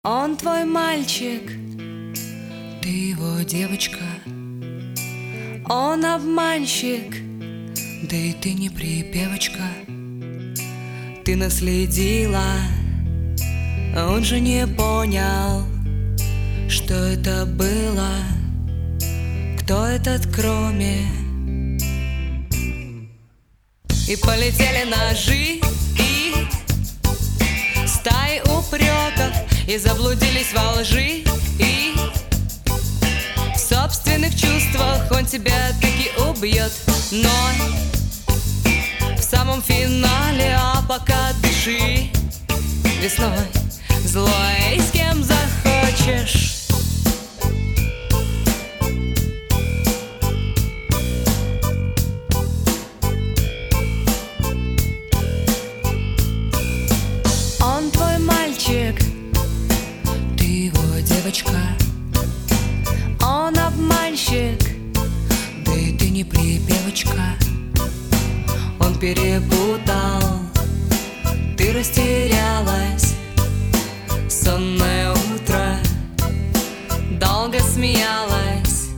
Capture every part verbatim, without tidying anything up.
Он твой мальчик, ты его девочка. Он обманщик, да и ты не припевочка. Ты наследила, а он же не понял, что это было. Кто этот кроме? И полетели ножи и стаи упреков, и заблудились во лжи, и в собственных чувствах он тебя таки убьет. Но в самом финале, а пока дыши весной злой, с кем захочешь. Он твой мальчик, ты его девочка. Он обманщик, да и ты не припевочка. Он перепутал, ты растерялась. Сонное утро, долго смеялась.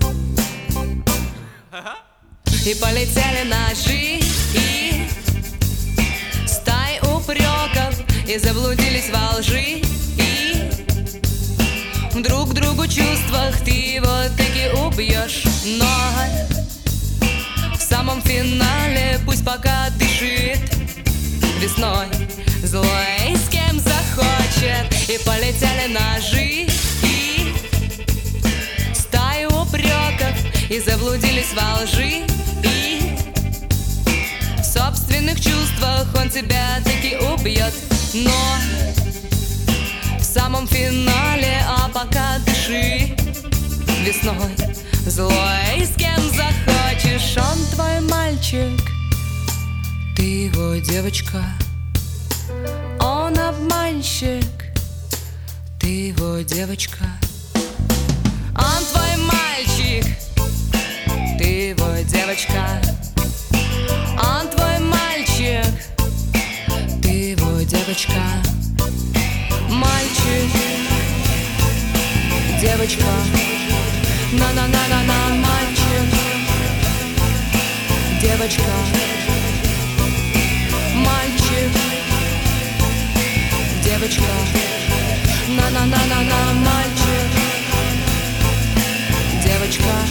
И полетели ножи и стаи упреков, и заблудились во лжи, и друг к другу чувствах ты его таки убьешь. Но в самом финале пусть пока дышит весной злой, с кем захочет. И полетели ножи и стаи упреков, и заблудились во лжи, и в собственных чувствах он тебя таки убьет. Но в самом финале, а пока дыши весной злой, с кем захочешь. Он твой мальчик, ты его девочка. Он обманщик, ты его девочка. Он твой мальчик, ты его девочка. Он твой мальчик, ты его девочка. Мальчик, девочка. На-на-на-на-на, мальчик, девочка. Мальчик, девочка. На-на-на-на-на, мальчик, девочка.